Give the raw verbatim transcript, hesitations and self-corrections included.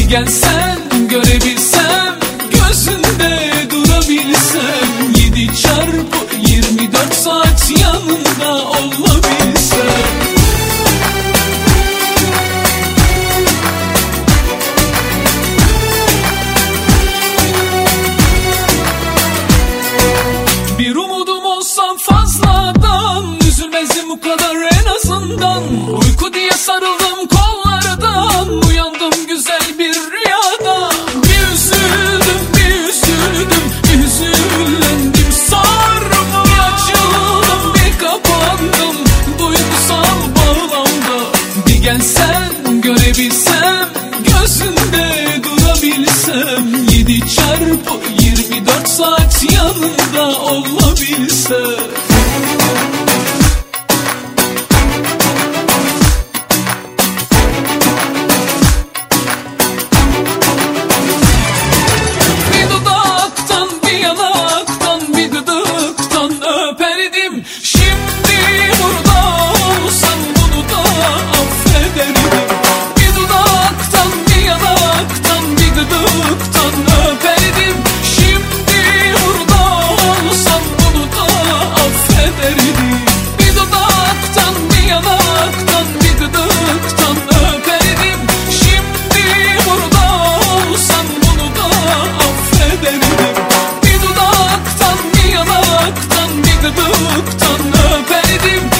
Bir gelsen görebilsem, gözünde durabilsem, yedi çarpı yirmi dört saat yanında olabilsem. Bir umudum olsa fazladan, üzülmezdim bu kadar en azından. Uyku diye sarıldım kollardan, uyandım güzel bir rüyada. Bir üzüldüm, bir üzüldüm, üzülendim sarma. Bir açıldım, bir kapandım duygusal bağlamda. Bir gelsen görebilsem, gözünde durabilsem, yedi çarpı yirmi dört saat yanında olabilsem. Bir dudaktan, bir yanaktan, bir gıdıktan öperdim. Şimdi burada olsam bunu da affederdim. Bir dudaktan, bir yanaktan, bir gıdıktan öperdim. Şimdi burada olsam bunu da affederdim. Bir dudaktan, bir yanaktan, bir gıdıktan öperdim. Şimdi burada olsam bunu da affederdim. Bir dudaktan, bir yanaktan, bir gıdıktan öperdim.